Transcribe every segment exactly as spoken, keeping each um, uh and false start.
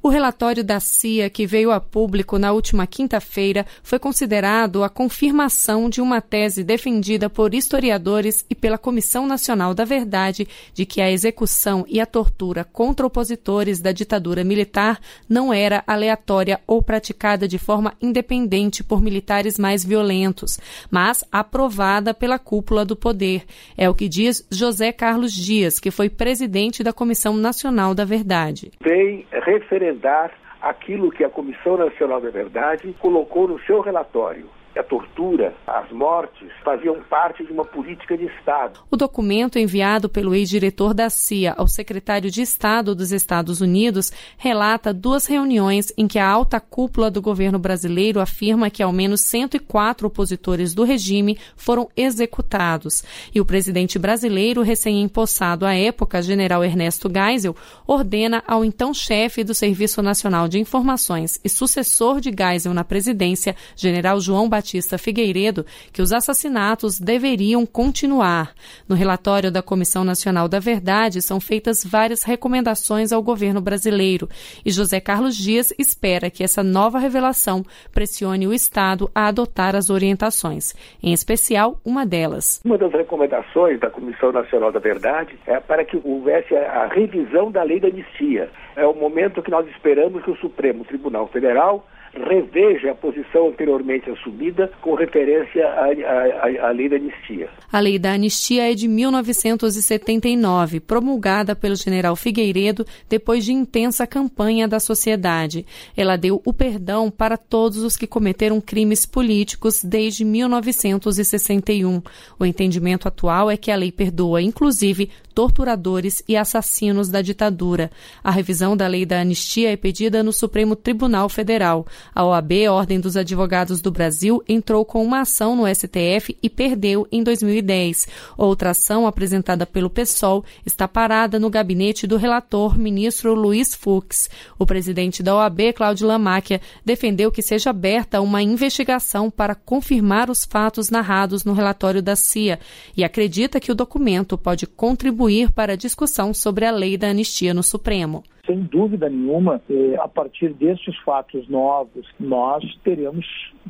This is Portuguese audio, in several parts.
O relatório da C I A, que veio a público na última quinta-feira, foi considerado a confirmação de uma tese defendida por historiadores e pela Comissão Nacional da Verdade de que a execução e a tortura contra opositores da ditadura militar não era aleatória ou praticada de forma independente por militares mais violentos, mas aprovada pela cúpula do poder. É o que diz José Carlos Dias, que foi presidente da Comissão Nacional da Verdade. Vem referendar aquilo que a Comissão Nacional da Verdade colocou no seu relatório. A tortura, as mortes, faziam parte de uma política de Estado. O documento enviado pelo ex-diretor da C I A ao secretário de Estado dos Estados Unidos relata duas reuniões em que a alta cúpula do governo brasileiro afirma que ao menos cento e quatro opositores do regime foram executados. E o presidente brasileiro, recém-empossado à época, general Ernesto Geisel, ordena ao então chefe do Serviço Nacional de Informações e sucessor de Geisel na presidência, general João Batista Batista Figueiredo, que os assassinatos deveriam continuar. No relatório da Comissão Nacional da Verdade são feitas várias recomendações ao governo brasileiro e José Carlos Dias espera que essa nova revelação pressione o Estado a adotar as orientações, em especial uma delas. Uma das recomendações da Comissão Nacional da Verdade é para que houvesse a revisão da lei da anistia. É o momento que nós esperamos que o Supremo Tribunal Federal reveja a posição anteriormente assumida com referência à, à, à lei da anistia. A lei da anistia é de mil novecentos e setenta e nove, promulgada pelo general Figueiredo depois de intensa campanha da sociedade. Ela deu o perdão para todos os que cometeram crimes políticos desde mil novecentos e sessenta e um. O entendimento atual é que a lei perdoa, inclusive, torturadores e assassinos da ditadura. A revisão da lei da anistia é pedida no Supremo Tribunal Federal. A O A B, Ordem dos Advogados do Brasil, entrou com uma ação no S T F e perdeu em dois mil e dez. Outra ação, apresentada pelo PSOL, está parada no gabinete do relator, ministro Luiz Fux. O presidente da O A B, Cláudio Lamáquia, defendeu que seja aberta uma investigação para confirmar os fatos narrados no relatório da C I A e acredita que o documento pode contribuir para a discussão sobre a lei da anistia no Supremo. Sem dúvida nenhuma, a partir desses fatos novos, nós teremos,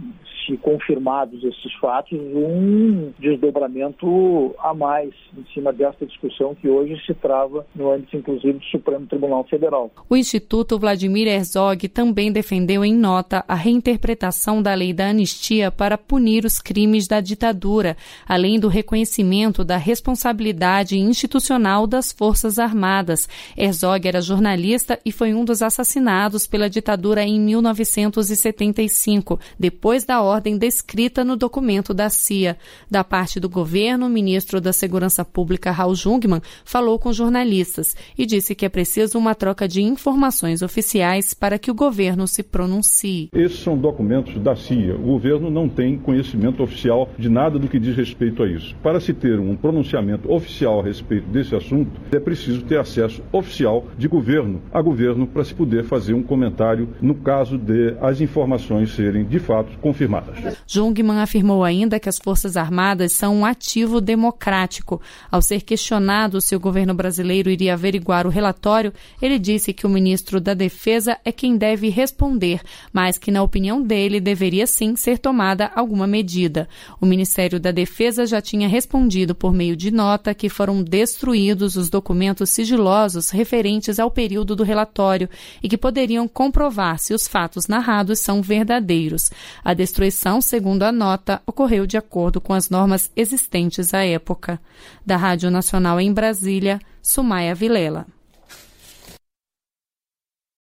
se confirmados esses fatos, um desdobramento a mais em cima desta discussão que hoje se trava no âmbito, inclusive, do Supremo Tribunal Federal. O Instituto Vladimir Herzog também defendeu em nota a reinterpretação da lei da anistia para punir os crimes da ditadura, além do reconhecimento da responsabilidade institucional das Forças Armadas. Herzog era jornalista e foi um dos assassinados pela ditadura em mil novecentos e setenta e cinco, depois da ordem descrita no documento da C I A. Da parte do governo, o ministro da Segurança Pública, Raul Jungmann, falou com jornalistas e disse que é preciso uma troca de informações oficiais para que o governo se pronuncie. Esses são documentos da C I A. O governo não tem conhecimento oficial de nada do que diz respeito a isso. Para se ter um pronunciamento oficial a respeito desse assunto, é preciso ter acesso oficial de governo a governo para se poder fazer um comentário no caso de as informações serem de fato confirmadas. Jungmann afirmou ainda que as Forças Armadas são um ativo democrático. Ao ser questionado se o governo brasileiro iria averiguar o relatório, ele disse que o ministro da Defesa é quem deve responder, mas que, na opinião dele, deveria sim ser tomada alguma medida. O Ministério da Defesa já tinha respondido por meio de nota que foram destruídos os documentos sigilosos referentes ao período do relatório e que poderiam comprovar se os fatos narrados são verdadeiros. A destruição, segundo a nota, ocorreu de acordo com as normas existentes à época. Da Rádio Nacional em Brasília, Sumaia Vilela.